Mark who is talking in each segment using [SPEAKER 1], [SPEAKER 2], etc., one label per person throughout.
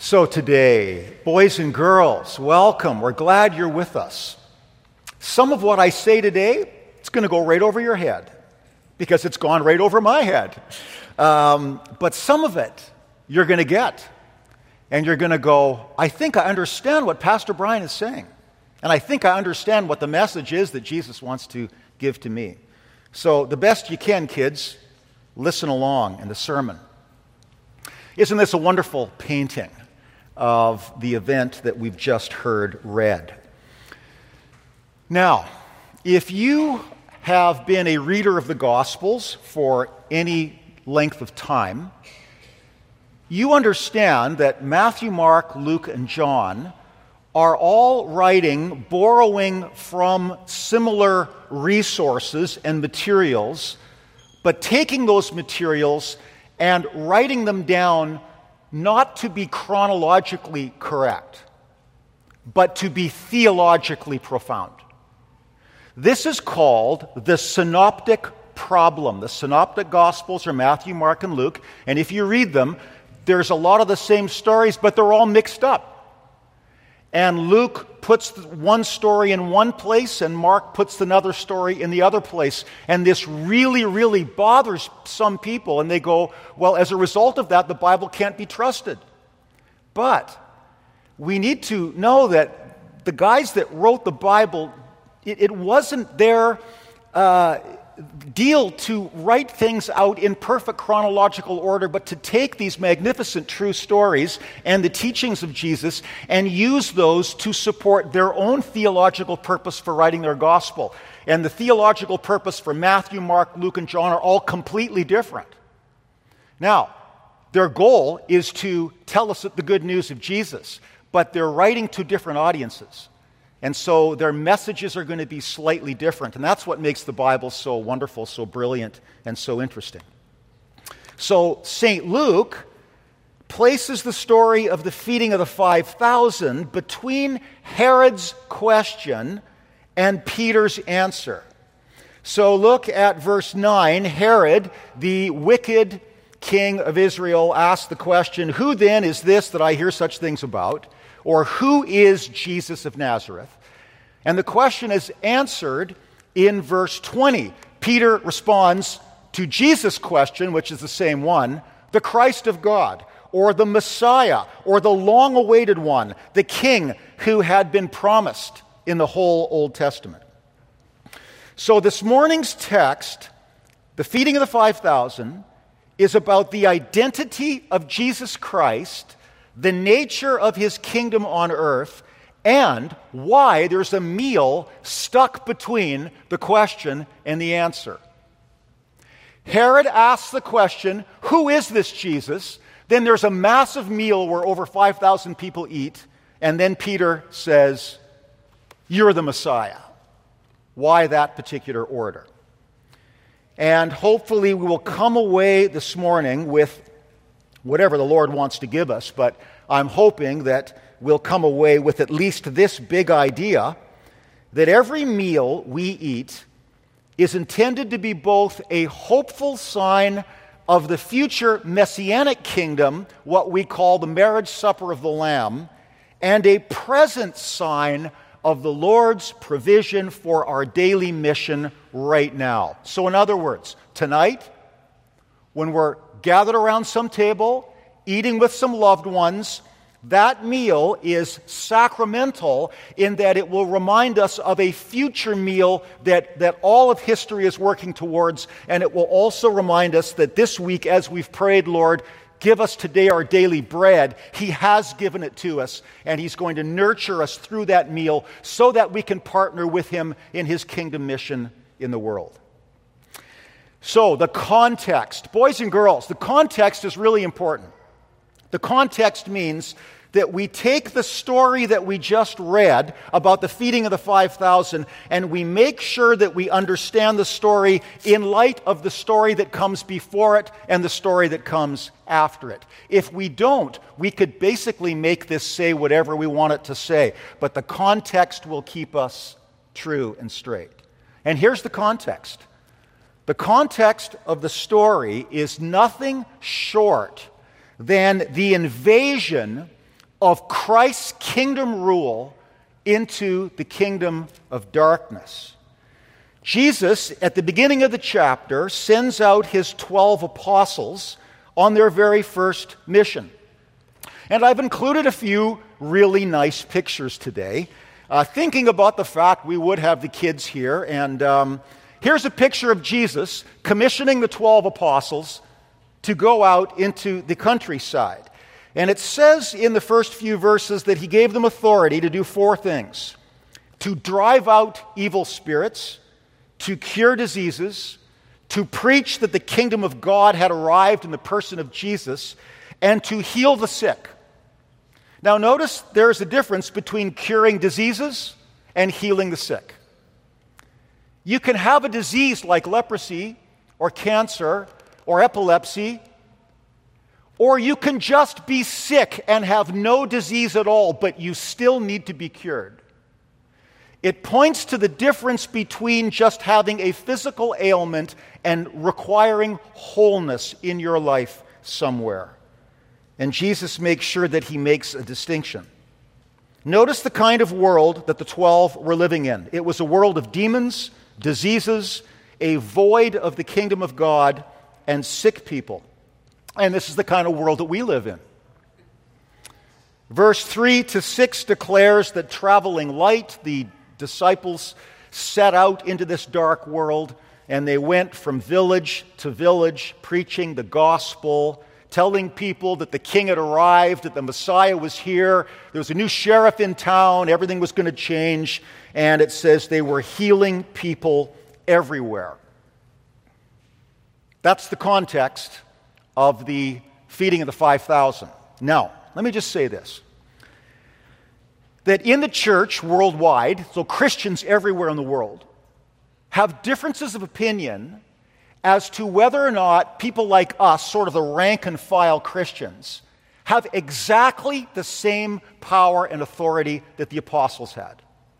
[SPEAKER 1] So today, boys and girls, welcome. We're glad you're with us. Some of what I say today, it's going to go right over your head because it's gone right over my head. But some of it you're going to get. And you're going to go, I think I understand what Pastor Brian is saying. And I think I understand what the message is that Jesus wants to give to me. So the best you can, kids, listen along in the sermon. Isn't this a wonderful painting of the event that we've just heard read? Now, if you have been a reader of the Gospels for any length of time, you understand that Matthew, Mark, Luke, and John are all writing, borrowing from similar resources and materials, but taking those materials and writing them down not to be chronologically correct, but to be theologically profound. This is called the synoptic problem. The synoptic Gospels are Matthew, Mark, and Luke, and if you read them, there's a lot of the same stories, but they're all mixed up. And Luke puts one story in one place, and Mark puts another story in the other place. And this really, really bothers some people. And they go, well, as a result of that, the Bible can't be trusted. But we need to know that the guys that wrote the Bible, it wasn't their deal to write things out in perfect chronological order, but to take these magnificent true stories and the teachings of Jesus and use those to support their own theological purpose for writing their gospel. And the theological purpose for Matthew, Mark, Luke, and John are all completely different. Now, their goal is to tell us the good news of Jesus, but they're writing to different audiences. And so their messages are going to be slightly different. And that's what makes the Bible so wonderful, so brilliant, and so interesting. So St. Luke places the story of the feeding of the 5,000 between Herod's question and Peter's answer. So look at verse 9. Herod, the wicked king of Israel, asked the question, "Who then is this that I hear such things about?" Or who is Jesus of Nazareth? And the question is answered in verse 20. Peter responds to Jesus' question, which is the same one, the Christ of God, or the Messiah, or the long-awaited one, the King who had been promised in the whole Old Testament. So this morning's text, the feeding of the 5,000, is about the identity of Jesus Christ, the nature of his kingdom on earth, and why there's a meal stuck between the question and the answer. Herod asks the question, who is this Jesus? Then there's a massive meal where over 5,000 people eat, and then Peter says, you're the Messiah. Why that particular order? And hopefully we will come away this morning with whatever the Lord wants to give us, but I'm hoping that we'll come away with at least this big idea that every meal we eat is intended to be both a hopeful sign of the future messianic kingdom, what we call the marriage supper of the Lamb, and a present sign of the Lord's provision for our daily mission right now. So in other words, tonight, when we're gathered around some table, eating with some loved ones, that meal is sacramental in that it will remind us of a future meal that all of history is working towards, and it will also remind us that this week, as we've prayed, Lord, give us today our daily bread, He has given it to us, and He's going to nurture us through that meal so that we can partner with Him in His kingdom mission in the world. So, the context. Boys and girls, the context is really important. The context means that we take the story that we just read about the feeding of the 5,000 and we make sure that we understand the story in light of the story that comes before it and the story that comes after it. If we don't, we could basically make this say whatever we want it to say, but the context will keep us true and straight. And here's the context. The context of the story is nothing short than the invasion of Christ's kingdom rule into the kingdom of darkness. Jesus, at the beginning of the chapter, sends out his 12 apostles on their very first mission. And I've included a few really nice pictures today, thinking about the fact we would have the kids here. And here's a picture of Jesus commissioning the 12 apostles to go out into the countryside. And it says in the first few verses that he gave them authority to do 4 things: to drive out evil spirits, to cure diseases, to preach that the kingdom of God had arrived in the person of Jesus, and to heal the sick. Now notice there is a difference between curing diseases and healing the sick. You can have a disease like leprosy or cancer or epilepsy, or you can just be sick and have no disease at all, but you still need to be cured. It points to the difference between just having a physical ailment and requiring wholeness in your life somewhere. And Jesus makes sure that he makes a distinction. Notice the kind of world that the 12 were living in. It was a world of demons, diseases, a void of the kingdom of God, and sick people. And this is the kind of world that we live in. Verse 3-6 declares that traveling light, the disciples set out into this dark world, and they went from village to village preaching the gospel, telling people that the king had arrived, that the Messiah was here, there was a new sheriff in town, everything was going to change, and it says they were healing people everywhere. That's the context of the feeding of the 5,000. Now, let me just say this. That in the church worldwide, so Christians everywhere in the world, have differences of opinion as to whether or not people like us, sort of the rank and file Christians, have exactly the same power and authority that the apostles had.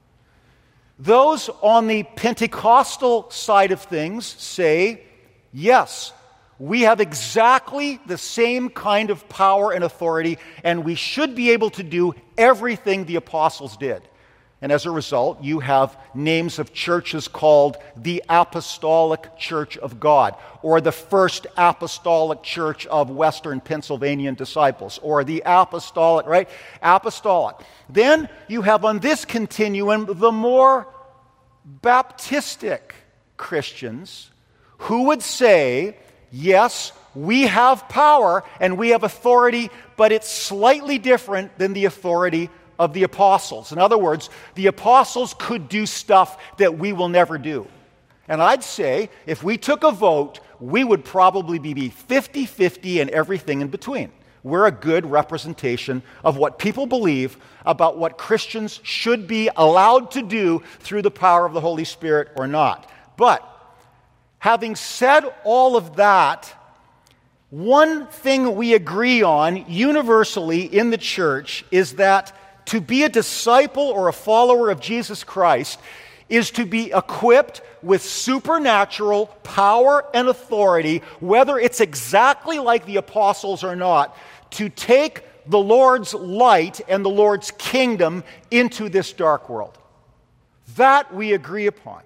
[SPEAKER 1] Those on the Pentecostal side of things say, yes, we have exactly the same kind of power and authority, and we should be able to do everything the apostles did. And as a result, you have names of churches called the Apostolic Church of God, or the First Apostolic Church of Western Pennsylvanian Disciples, or the Apostolic, right? Apostolic. Then you have on this continuum the more Baptistic Christians who would say, yes, we have power and we have authority, but it's slightly different than the authority of the apostles. In other words, the apostles could do stuff that we will never do. And I'd say, if we took a vote, we would probably be 50-50 and everything in between. We're a good representation of what people believe about what Christians should be allowed to do through the power of the Holy Spirit or not. But having said all of that, one thing we agree on universally in the church is that to be a disciple or a follower of Jesus Christ is to be equipped with supernatural power and authority, whether it's exactly like the apostles or not, to take the Lord's light and the Lord's kingdom into this dark world. That we agree upon.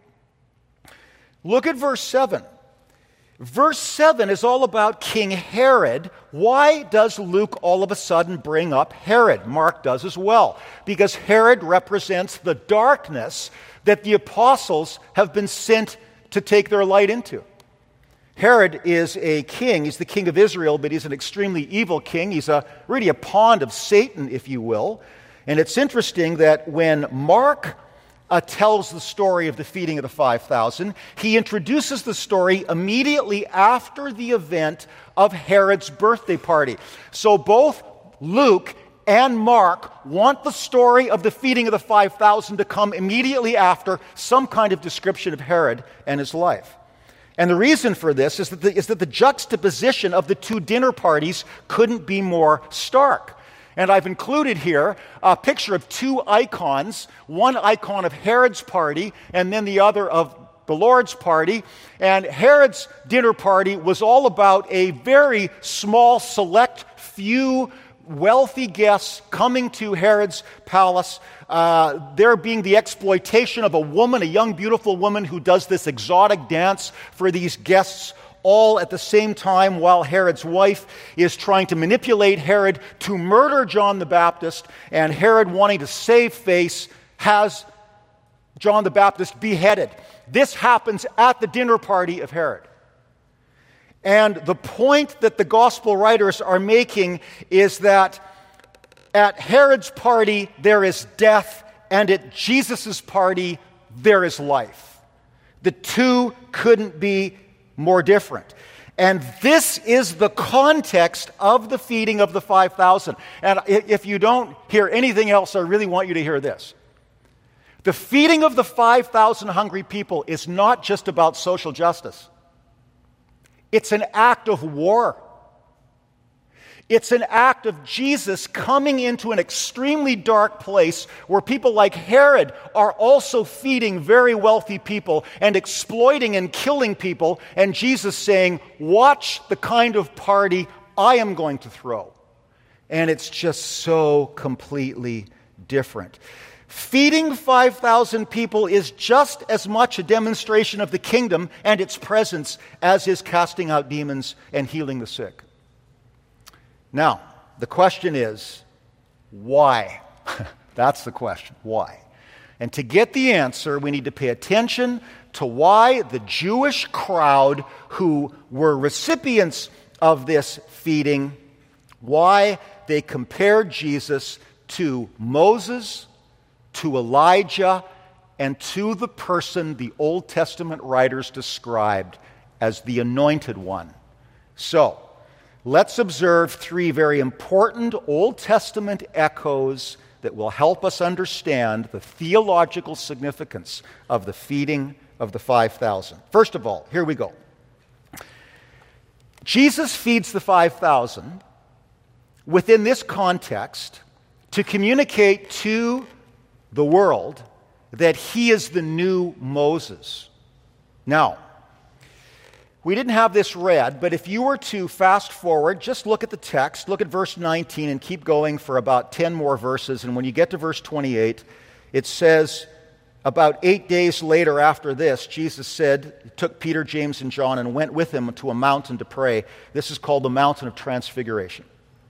[SPEAKER 1] Look at verse 7. Verse 7 is all about King Herod. Why does Luke all of a sudden bring up Herod? Mark does as well. Because Herod represents the darkness that the apostles have been sent to take their light into. Herod is a king. He's the king of Israel, but he's an extremely evil king. He's really a pawn of Satan, if you will. And it's interesting that when Mark tells the story of the feeding of the 5,000. He introduces the story immediately after the event of Herod's birthday party. So both Luke and Mark want the story of the feeding of the 5,000 to come immediately after some kind of description of Herod and his life. And the reason for this is that the juxtaposition of the two dinner parties couldn't be more stark. And I've included here a picture of two icons, one icon of Herod's party and then the other of the Lord's party. And Herod's dinner party was all about a very small, select few wealthy guests coming to Herod's palace. There being the exploitation of a woman, a young, beautiful woman who does this exotic dance for these guests, all at the same time while Herod's wife is trying to manipulate Herod to murder John the Baptist, and Herod, wanting to save face, has John the Baptist beheaded. This happens at the dinner party of Herod. And the point that the gospel writers are making is that at Herod's party there is death, and at Jesus' party there is life. The two couldn't be more different. And this is the context of the feeding of the 5,000. And if you don't hear anything else, I really want you to hear this. The feeding of the 5,000 hungry people is not just about social justice. It's an act of war. It's an act of Jesus coming into an extremely dark place where people like Herod are also feeding very wealthy people and exploiting and killing people, and Jesus saying, watch the kind of party I am going to throw. And it's just so completely different. Feeding 5,000 people is just as much a demonstration of the kingdom and its presence as is casting out demons and healing the sick. Now, the question is, why? That's the question. Why? And to get the answer, we need to pay attention to why the Jewish crowd who were recipients of this feeding, why they compared Jesus to Moses, to Elijah, and to the person the Old Testament writers described as the Anointed One. So, let's observe three very important Old Testament echoes that will help us understand the theological significance of the feeding of the 5,000. First of all, here we go. Jesus feeds the 5,000 within this context to communicate to the world that he is the new Moses. Now, we didn't have this read, but if you were to fast forward, just look at the text, look at verse 19 and keep going for about 10 more verses. And when you get to verse 28, it says, about 8 days later after this, Jesus said, took Peter, James, and John and went with him to a mountain to pray. This is called the Mountain of Transfiguration.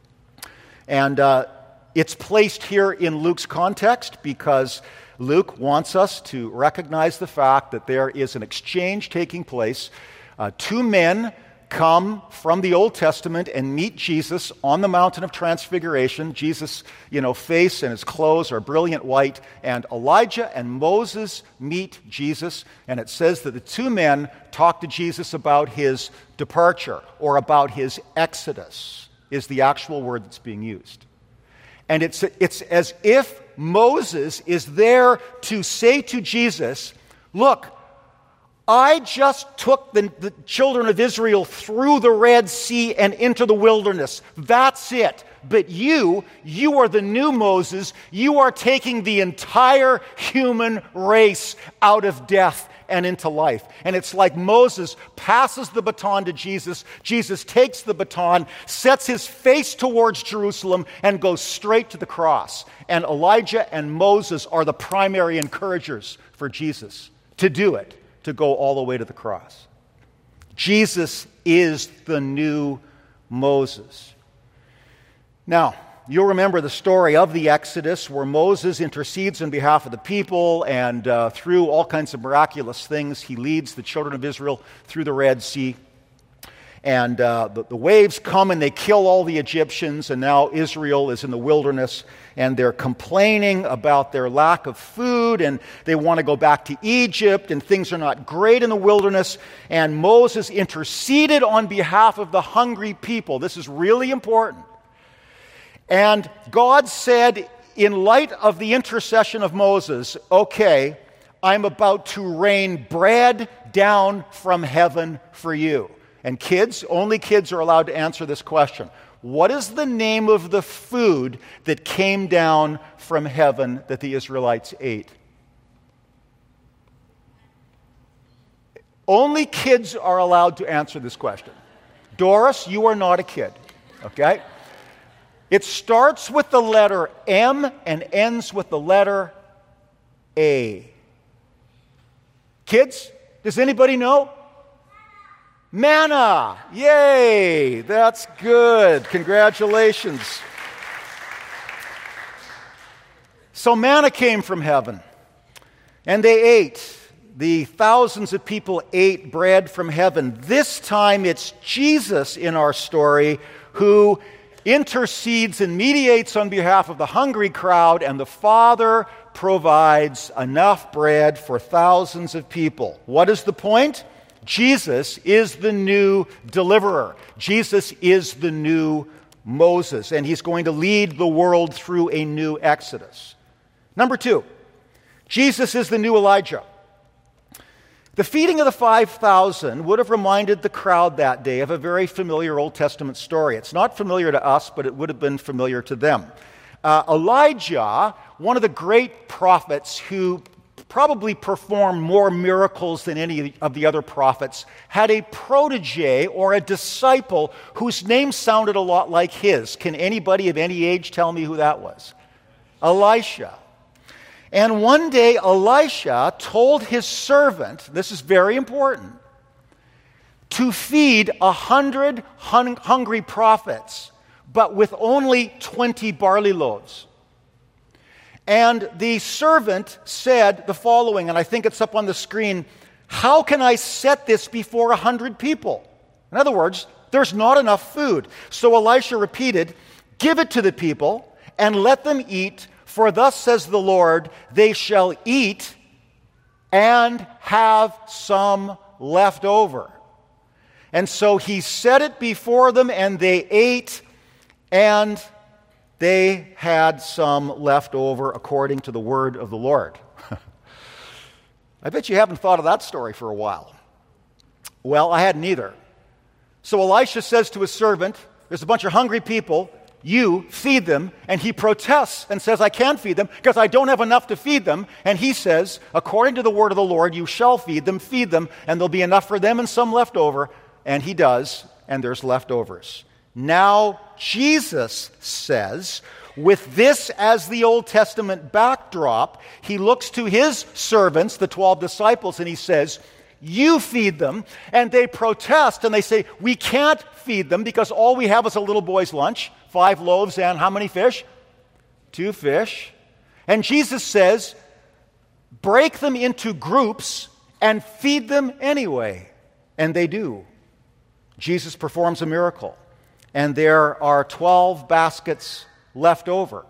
[SPEAKER 1] And it's placed here in Luke's context because Luke wants us to recognize the fact that there is an exchange taking place. Two men come from the Old Testament and meet Jesus on the Mountain of Transfiguration. Jesus' face and his clothes are brilliant white, and Elijah and Moses meet Jesus, and it says that the two men talk to Jesus about his departure, or about his exodus, is the actual word that's being used. And it's as if Moses is there to say to Jesus, look, I just took the children of Israel through the Red Sea and into the wilderness. That's it. But you are the new Moses. You are taking the entire human race out of death and into life. And it's like Moses passes the baton to Jesus. Jesus takes the baton, sets his face towards Jerusalem, and goes straight to the cross. And Elijah and Moses are the primary encouragers for Jesus to do it, to go all the way to the cross. Jesus is the new Moses. Now, you'll remember the story of the Exodus where Moses intercedes on behalf of the people, and through all kinds of miraculous things, he leads the children of Israel through the Red Sea. And the waves come and they kill all the Egyptians, and now Israel is in the wilderness, and they're complaining about their lack of food, and they want to go back to Egypt, and things are not great in the wilderness. And Moses interceded on behalf of the hungry people. This is really important. And God said, in light of the intercession of Moses, okay, I'm about to rain bread down from heaven for you. And kids, only kids are allowed to answer this question. What is the name of the food that came down from heaven that the Israelites ate? Only kids are allowed to answer this question. Doris, you are not a kid, okay? It starts with the letter M and ends with the letter A. Kids, does anybody know? Manna. Yay! That's good. Congratulations. So manna came from heaven, and they ate. The thousands of people ate bread from heaven. This time it's Jesus in our story who intercedes and mediates on behalf of the hungry crowd, and the Father provides enough bread for thousands of people. What is the point? Jesus is the new deliverer. Jesus is the new Moses, and he's going to lead the world through a new Exodus. Number 2, Jesus is the new Elijah. The feeding of the 5,000 would have reminded the crowd that day of a very familiar Old Testament story. It's not familiar to us, but it would have been familiar to them. Elijah, one of the great prophets who probably performed more miracles than any of the other prophets, had a protege or a disciple whose name sounded a lot like his. Can anybody of any age tell me who that was? Elisha. And one day Elisha told his servant, this is very important, to feed 100 hungry prophets, but with only 20 barley loaves. And the servant said the following, and I think it's up on the screen, "How can I set this before 100 people?" In other words, there's not enough food. So Elisha repeated, "Give it to the people and let them eat, for thus says the Lord, they shall eat and have some left over." And so he set it before them, and they ate, and they had some left over according to the word of the Lord. I bet you haven't thought of that story for a while. Well, I hadn't either. So Elisha says to his servant, there's a bunch of hungry people, you feed them, and he protests and says, I can't feed them because I don't have enough to feed them. And he says, according to the word of the Lord, you shall feed them, and there'll be enough for them and some left over. And he does, and there's leftovers. Now, Jesus says, with this as the Old Testament backdrop, he looks to his servants, the 12 disciples, and he says, you feed them. And they protest, and they say, we can't feed them because all we have is a little boy's lunch, 5 loaves and how many fish? 2 fish. And Jesus says, break them into groups and feed them anyway. And they do. Jesus performs a miracle. And there are 12 baskets left over.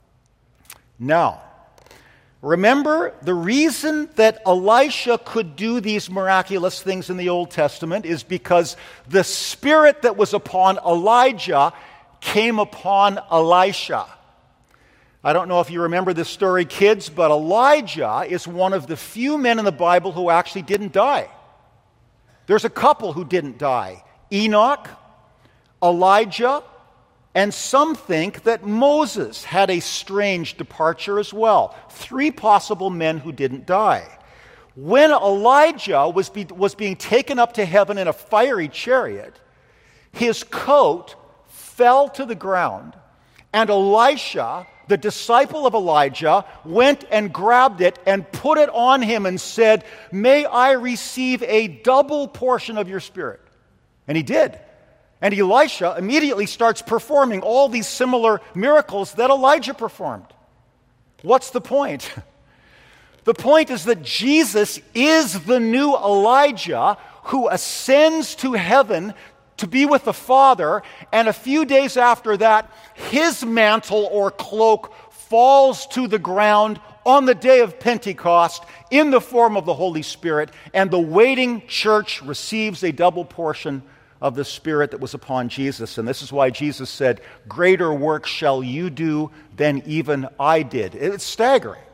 [SPEAKER 1] Now, remember, the reason that Elisha could do these miraculous things in the Old Testament is because the Spirit that was upon Elijah came upon Elisha. I don't know if you remember this story, kids, but Elijah is one of the few men in the Bible who actually didn't die. There's a couple who didn't die. Enoch, Elijah, and some think that Moses had a strange departure as well. 3 possible men who didn't die. When Elijah was being taken up to heaven in a fiery chariot, his coat fell to the ground, and Elisha, the disciple of Elijah, went and grabbed it and put it on him and said, may I receive a double portion of your spirit? And he did. And Elisha immediately starts performing all these similar miracles that Elijah performed. What's the point? The point is that Jesus is the new Elijah who ascends to heaven to be with the Father, and a few days after that, his mantle or cloak falls to the ground on the day of Pentecost in the form of the Holy Spirit, and the waiting church receives a double portion of the Spirit that was upon Jesus. And this is why Jesus said, greater work shall you do than even I did. It's staggering.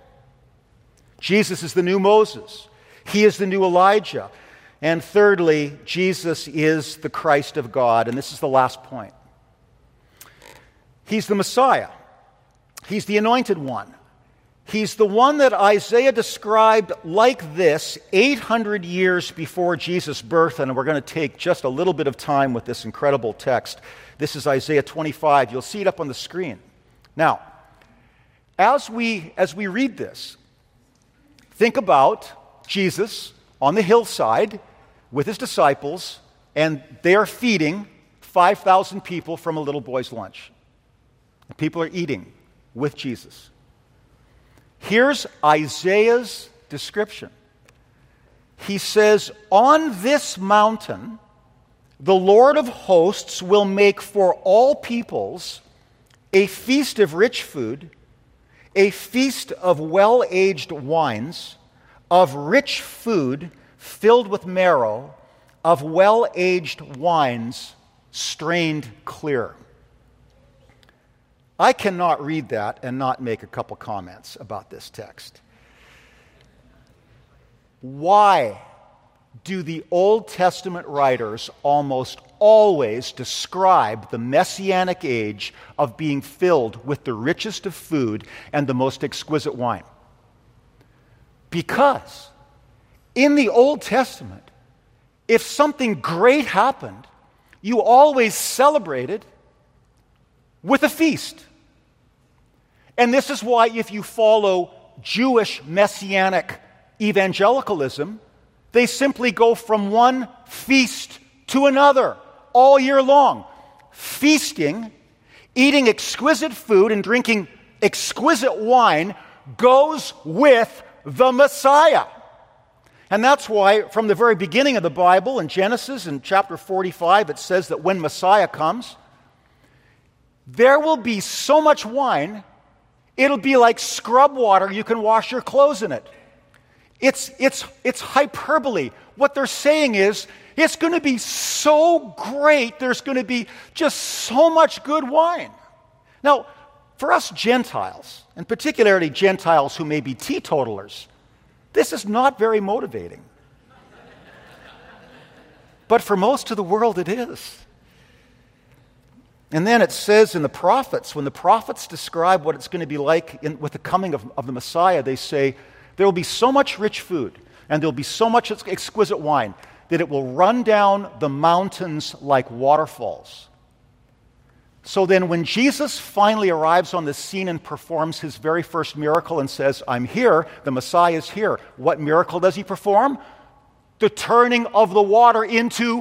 [SPEAKER 1] Jesus is the new Moses. He is the new Elijah. And thirdly, Jesus is the Christ of God. And this is the last point. He's the Messiah. He's the anointed one. He's the one that Isaiah described like this 800 years before Jesus' birth, and we're going to take just a little bit of time with this incredible text. This is Isaiah 25. You'll see it up on the screen. Now, as we read this, think about Jesus on the hillside with his disciples, and they are feeding 5,000 people from a little boy's lunch. The people are eating with Jesus. Here's Isaiah's description. He says, "On this mountain, the Lord of hosts will make for all peoples a feast of rich food, a feast of well-aged wines, of rich food filled with marrow, of well-aged wines strained clear." I cannot read that and not make a couple comments about this text. Why do the Old Testament writers almost always describe the Messianic age of being filled with the richest of food and the most exquisite wine? Because in the Old Testament, if something great happened, you always celebrated with a feast. And this is why, if you follow Jewish messianic evangelicalism, they simply go from one feast to another all year long. Feasting, eating exquisite food, and drinking exquisite wine goes with the Messiah. And that's why, from the very beginning of the Bible, in Genesis, in chapter 45, it says that when Messiah comes, there will be so much wine, it'll be like scrub water. You can wash your clothes in it. It's hyperbole. What they're saying is, it's going to be so great, there's going to be just so much good wine. Now, for us Gentiles, and particularly Gentiles who may be teetotalers, this is not very motivating. But for most of the world, it is. And then it says in the prophets, when the prophets describe what it's going to be like with the coming of the Messiah, they say, there will be so much rich food and there will be so much exquisite wine that it will run down the mountains like waterfalls. So then when Jesus finally arrives on the scene and performs his very first miracle and says, "I'm here," the Messiah is here. What miracle does he perform? The turning of the water into...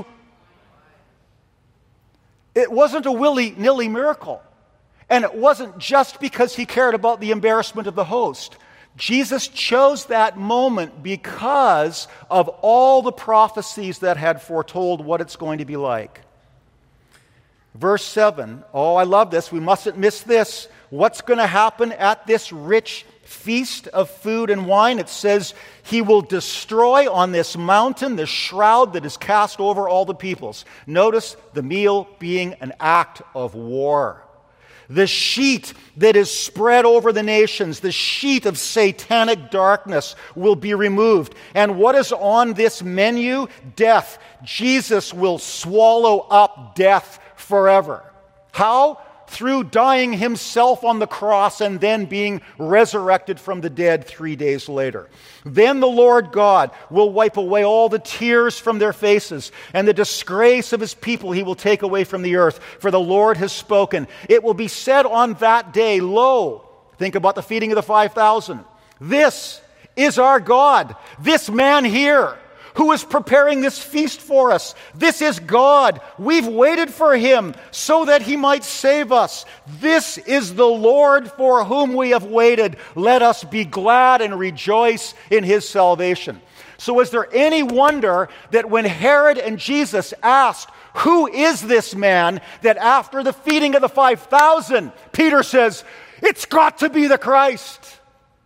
[SPEAKER 1] It wasn't a willy-nilly miracle. And it wasn't just because he cared about the embarrassment of the host. Jesus chose that moment because of all the prophecies that had foretold what it's going to be like. Verse 7. Oh, I love this. We mustn't miss this. What's going to happen at this rich feast of food and wine? It says, he will destroy on this mountain the shroud that is cast over all the peoples. Notice the meal being an act of war. The sheet that is spread over the nations, the sheet of satanic darkness, will be removed. And what is on this menu? Death. Jesus will swallow up death forever. How? Through dying himself on the cross and then being resurrected from the dead 3 days later. Then the Lord God will wipe away all the tears from their faces, and the disgrace of his people he will take away from the earth, for the Lord has spoken. It will be said on that day, lo, think about the feeding of the 5,000. This is our God, this man here, who is preparing this feast for us. This is God. We've waited for him so that he might save us. This is the Lord for whom we have waited. Let us be glad and rejoice in his salvation. So is there any wonder that when Herod and Jesus asked, "Who is this man?" that after the feeding of the 5,000, Peter says, "It's got to be the Christ.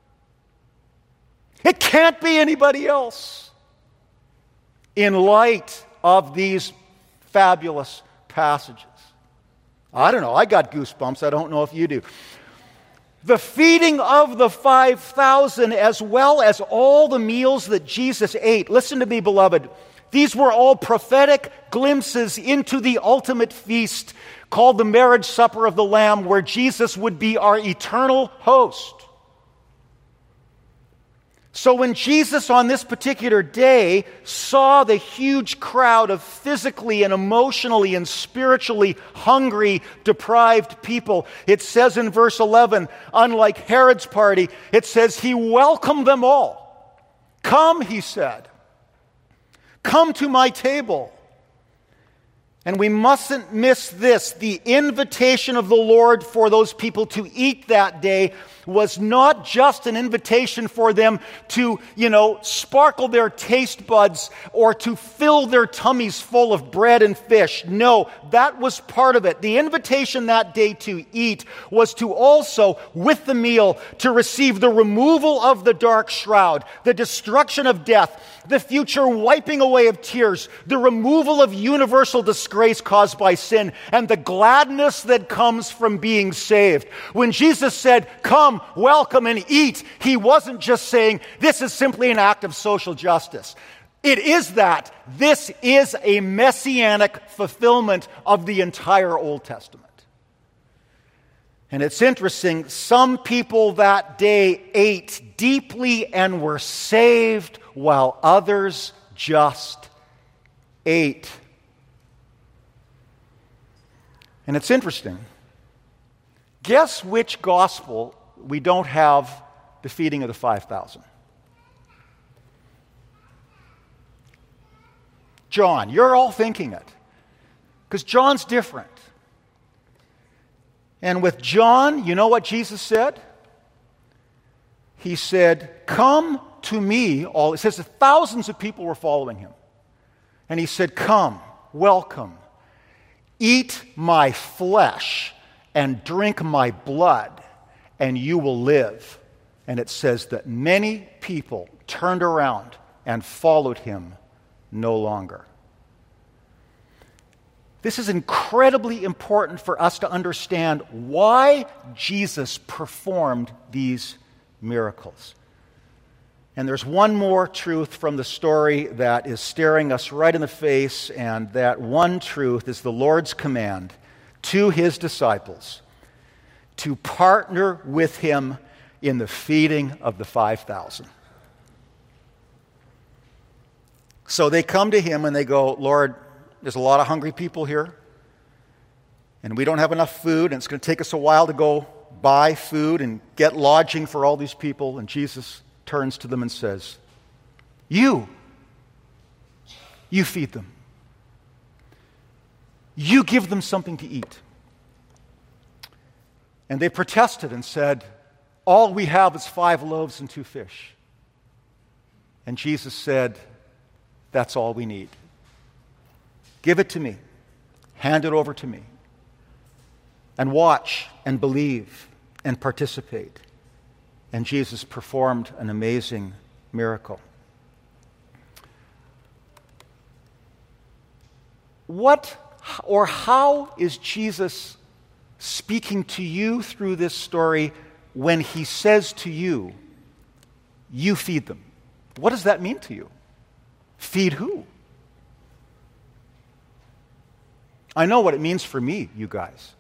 [SPEAKER 1] It can't be anybody else." In light of these fabulous passages. I don't know, I got goosebumps. I don't know if you do. The feeding of the 5,000, as well as all the meals that Jesus ate. Listen to me, beloved. These were all prophetic glimpses into the ultimate feast called the marriage supper of the Lamb, where Jesus would be our eternal host. So when Jesus on this particular day saw the huge crowd of physically and emotionally and spiritually hungry, deprived people, it says in verse 11, unlike Herod's party, it says he welcomed them all. Come, he said. Come to my table. And we mustn't miss this. The invitation of the Lord for those people to eat that day was not just an invitation for them to, sparkle their taste buds or to fill their tummies full of bread and fish. No, that was part of it. The invitation that day to eat was to also, with the meal, to receive the removal of the dark shroud, the destruction of death, the future wiping away of tears, the removal of universal disgrace caused by sin, and the gladness that comes from being saved. When Jesus said, come, welcome, and eat, he wasn't just saying, this is simply an act of social justice. It is that. This is a messianic fulfillment of the entire Old Testament. And it's interesting, some people that day ate deeply and were saved, while others just ate. And it's interesting. Guess which gospel we don't have the feeding of the 5,000? John. You're all thinking it. Because John's different. And with John, you know what Jesus said? He said, come to me all. It says that thousands of people were following him. And he said, come, welcome, eat my flesh and drink my blood, and you will live. And it says that many people turned around and followed him no longer. This is incredibly important for us to understand why Jesus performed these miracles. And there's one more truth from the story that is staring us right in the face, and that one truth is the Lord's command to his disciples to partner with him in the feeding of the 5,000. So they come to him and they go, Lord, there's a lot of hungry people here, and we don't have enough food, and it's going to take us a while to go buy food and get lodging for all these people. And Jesus turns to them and says, You feed them. You give them something to eat. And they protested and said, all we have is 5 loaves and 2 fish. And Jesus said, that's all we need. Give it to me. Hand it over to me. And watch and believe and participate. And Jesus performed an amazing miracle. What or how is Jesus speaking to you through this story when he says to you, you feed them? What does that mean to you? Feed who? I know what it means for me, you guys.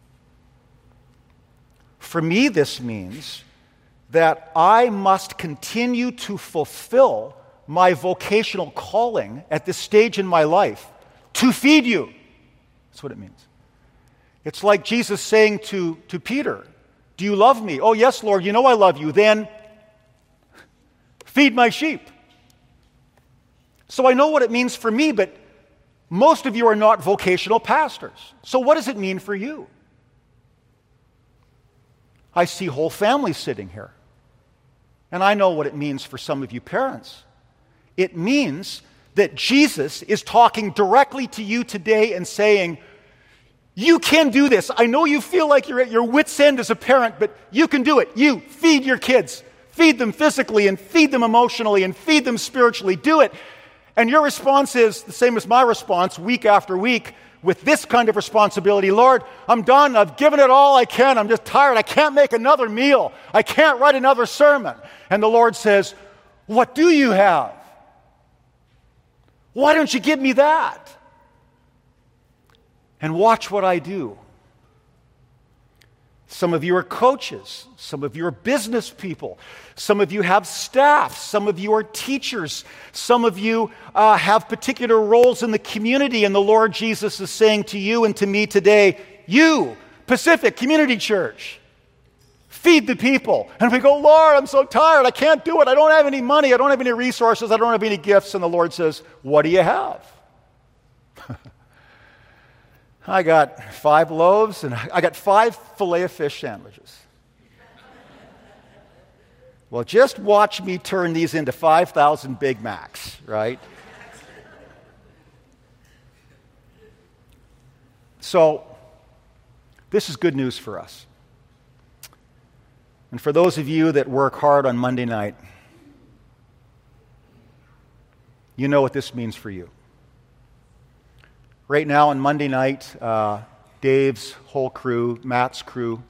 [SPEAKER 1] For me, this means that I must continue to fulfill my vocational calling at this stage in my life to feed you. That's what it means. It's like Jesus saying to Peter, do you love me? Oh, yes, Lord, you know I love you. Then feed my sheep. So I know what it means for me, but most of you are not vocational pastors. So what does it mean for you? I see whole families sitting here. And I know what it means for some of you parents. It means that Jesus is talking directly to you today and saying, you can do this. I know you feel like you're at your wit's end as a parent, but you can do it. You feed your kids. Feed them physically and feed them emotionally and feed them spiritually. Do it. And your response is the same as my response week after week with this kind of responsibility. Lord, I'm done. I've given it all I can. I'm just tired. I can't make another meal. I can't write another sermon. And the Lord says, what do you have? Why don't you give me that? And watch what I do. Some of you are coaches. Some of you are business people. Some of you have staff. Some of you are teachers. Some of you have particular roles in the community, and the Lord Jesus is saying to you and to me today, you, Pacific Community Church, feed the people. And we go, Lord, I'm so tired. I can't do it. I don't have any money. I don't have any resources. I don't have any gifts. And the Lord says, what do you have? I got 5 loaves and I got 5 filet-o-fish sandwiches. Well, just watch me turn these into 5,000 Big Macs, right? So, this is good news for us. And for those of you that work hard on Monday night, you know what this means for you. Right now on Monday night, Dave's whole crew, Matt's crew,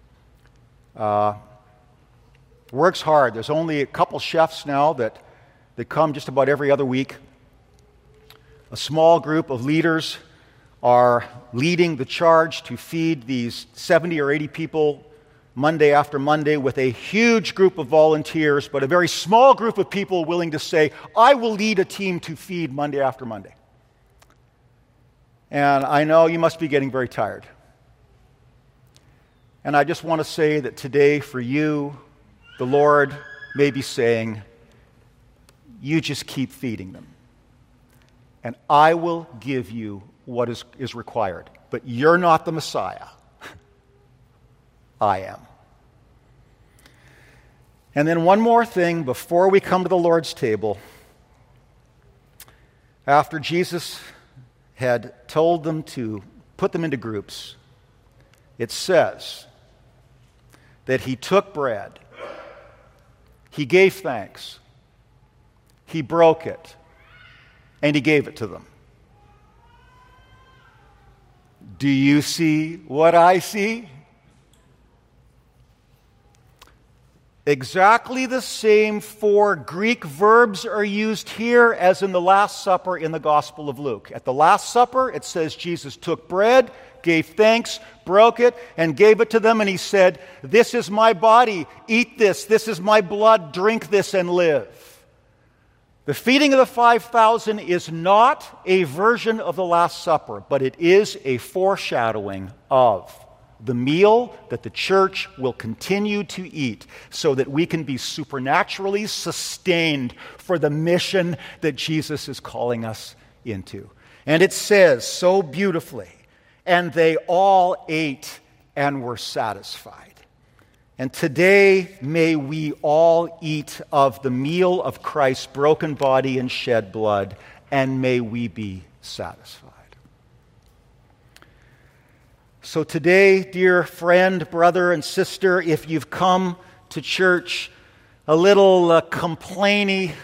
[SPEAKER 1] works hard. There's only a couple chefs now that come just about every other week. A small group of leaders are leading the charge to feed these 70 or 80 people Monday after Monday, with a huge group of volunteers, but a very small group of people willing to say, I will lead a team to feed Monday after Monday. And I know you must be getting very tired. And I just want to say that today for you, the Lord may be saying, you just keep feeding them. And I will give you what is required. But you're not the Messiah. I am. And then one more thing before we come to the Lord's table. After Jesus had told them to put them into groups, it says that he took bread, he gave thanks, he broke it, and he gave it to them. Do you see what I see? Exactly the same 4 Greek verbs are used here as in the Last Supper in the Gospel of Luke. At the Last Supper, it says Jesus took bread, gave thanks, broke it, and gave it to them, and he said, this is my body, eat this. This is my blood, drink this and live. The feeding of the 5,000 is not a version of the Last Supper, but it is a foreshadowing of the meal that the church will continue to eat so that we can be supernaturally sustained for the mission that Jesus is calling us into. And it says so beautifully, and they all ate and were satisfied. And today may we all eat of the meal of Christ's broken body and shed blood, and may we be satisfied. So today, dear friend, brother, and sister, if you've come to church a little complainy,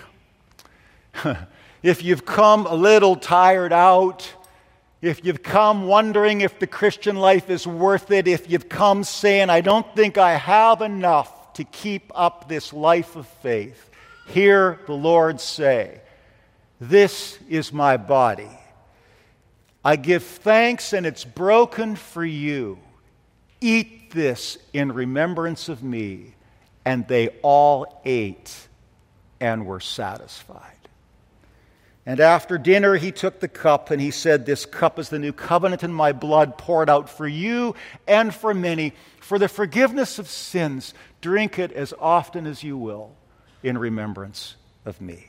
[SPEAKER 1] if you've come a little tired out, if you've come wondering if the Christian life is worth it, if you've come saying, I don't think I have enough to keep up this life of faith, hear the Lord say, this is my body. I give thanks, and it's broken for you. Eat this in remembrance of me. And they all ate and were satisfied. And after dinner, he took the cup, and he said, this cup is the new covenant in my blood, poured out for you and for many, for the forgiveness of sins. Drink it as often as you will in remembrance of me.